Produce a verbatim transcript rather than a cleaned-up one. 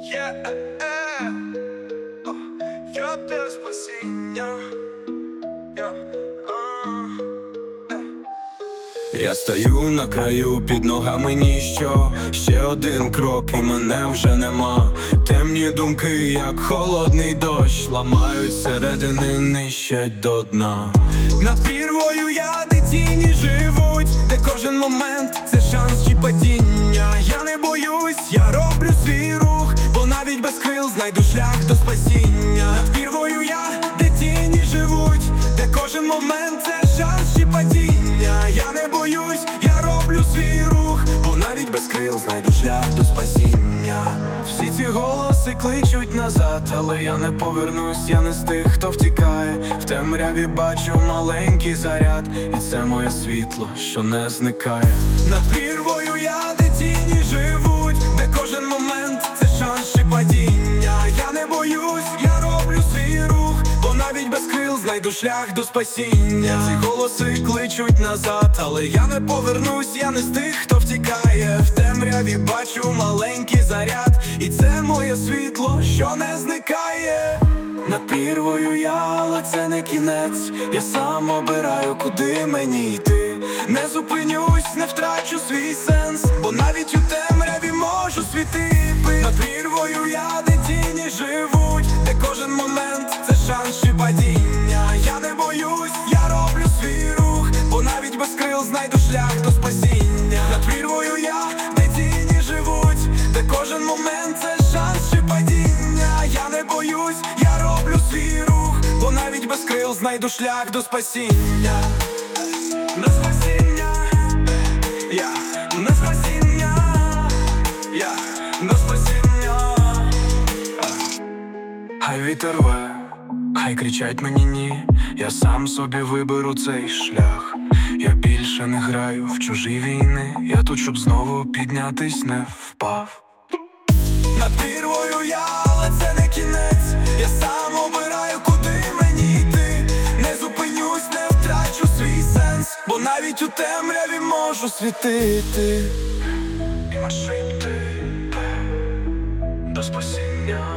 Yeah, eh, oh, я без спасіння. Yeah, uh, eh. Я стою на краю, під ногами ніщо. Ще один крок і мене вже нема. Темні думки, як холодний дощ, ламають середини, нищать до дна. Над прірвою я, де тіні живуть, де кожен момент це шанс чи падіння. Я не боюсь, я роблю свій рух, бо навіть без крил знайду шлях до спасіння. Над прірвою я, де тіні живуть, де кожен момент це шанс чи падіння. Я не боюсь, я роблю свій рух, бо навіть без крил знайду шлях до спасіння. Всі ці голоси кличуть назад, але я не повернусь, я не з тих, хто втікає. В темряві бачу маленький заряд, і це моє світло, що не зникає. Над прірвою я, де тіні живуть, де кожен момент це шанс чи падіння. Я не боюсь, я роблю свій рух, бо навіть без крил знайду шлях до спасіння. Ці голоси кличуть назад, але я не повернусь, я не з тих, хто втікає. В темряві бачу маленький заряд, і це моє світло, що не зникає. Над прірвою я, але це не кінець. Я сам обираю, куди мені йти. Не зупинюсь, не втрачу свій сенс, бо навіть у темряві можу світити. Над прірвою я, де тіні живуть, де кожен момент це шанс чи падіння. Я не боюсь, я роблю свій рух, бо навіть без крил знайду шлях до спасіння. Над прірвою я, де тіні живуть, де кожен момент це шанс чи падіння. Я не боюсь, я роблю свій рух, бо навіть без крил знайду шлях до спасіння. На спасіння, я, на спасіння, я, на спасіння. Хай вітер рве, хай кричать мені ні, я сам собі виберу цей шлях. Я більше не граю в чужі війни, я тут, щоб знову піднятись, не впав. Над прірвою я, але це не кінець. Я сам обираю, куди мені йти. Не зупинюсь, не втрачу свій сенс, бо навіть у темряві можу світити. І маршрути до спасіння.